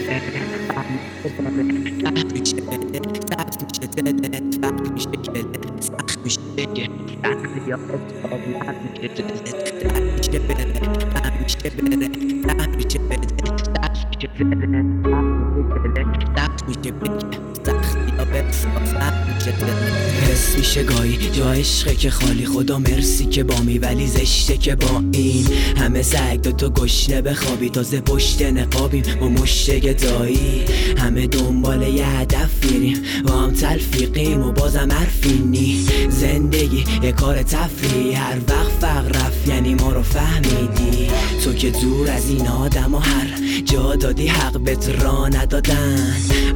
حس میشه گاهی جا عشقه که خالی، خدا مرسی که بامی ولی زشته که با این همه سگ تو گشنه بخوابی. تازه پشت نقابیم با مشت گدایی، همه دنبال یه هدف میریم و هم تلفیقیم و بازم حرفینی. زندگی یه کار تفریحی، هر وقت فقر رفت یعنی ما رو فهمیدی. تو که دور از این آدم و هر جا دادی حق بهت را ندادن.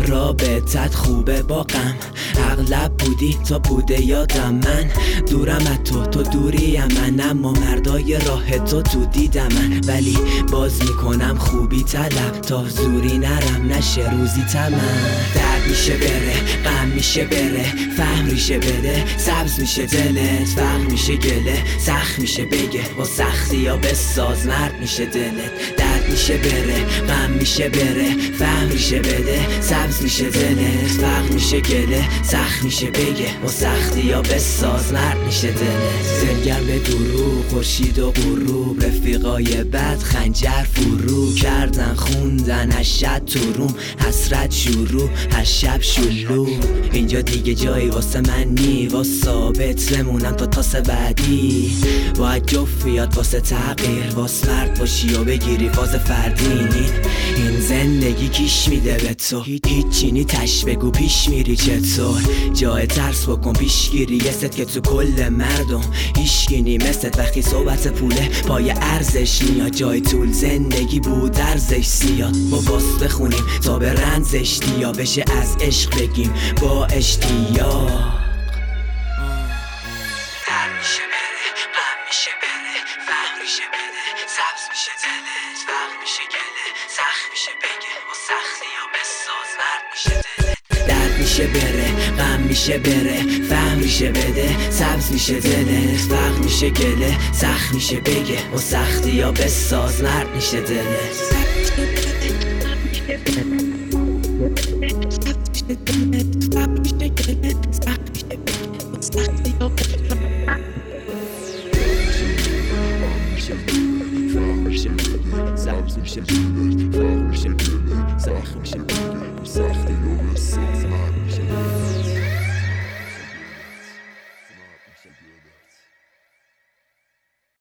رابطت خوبه با غم، اغلب بودی تا بوده یادم. من دورم از تو دوریم من، اما مردای راه تو دیدم من. ولی باز میکنم خوبی طلب تا زوری نرم نشه روزی تمن. درد میشه بره، غم میشه بره، فهم ریشه بده، سبز میشه دلت، فقر میشه گله، سخت میشه بگه با سختی یا بساز، مرد میشه دلت. درد میشه بره، غم میشه بره، فهم ریشه بده، سبز میشه دلت، فقر میشه گله، سخت میشه بگه با سختی یا بساز، مرد میشه دلت. دلگر به دروغ، خورشید و غروب، رفیقای بد خنجر فرو کردن، خوندن اشد تو روم، حسرت شروع هر شب شلو. اینجا دیگه جایی واسه من نی، واسه ثابت بمونم تا تاس بعدی. باید جفت بیاد واسه تغییر، واسه مرد باشی و بگیری فاز فردینی. این زندگی کیش میده به تو، هیچی نی تش بگو پیش میری چطور. جای ترس بکن پیشگیری، یه ست که تو کل مردم هیشگینی مثلت. وقتی صحبت پوله پای ارزش میاد، جای طول زندگی بود ارزش زیاد. با باست بخونیم تا به رنزش دیا بشه، از عشق بگیم با اشتیاق. درد میشه بره، غم میشه بره، فهم میشه بده، سبز میشه دلت، فقر میشه گله، سخت میشه بگه با سختی یا بساز، مرد میشه دلت. درد میشه بره، غم میشه بره، فهم میشه بده، سبز میشه دلت، فقر میشه گله، سخت میشه بگه با سختی یا بساز، مرد میشه دلت. سخت میشه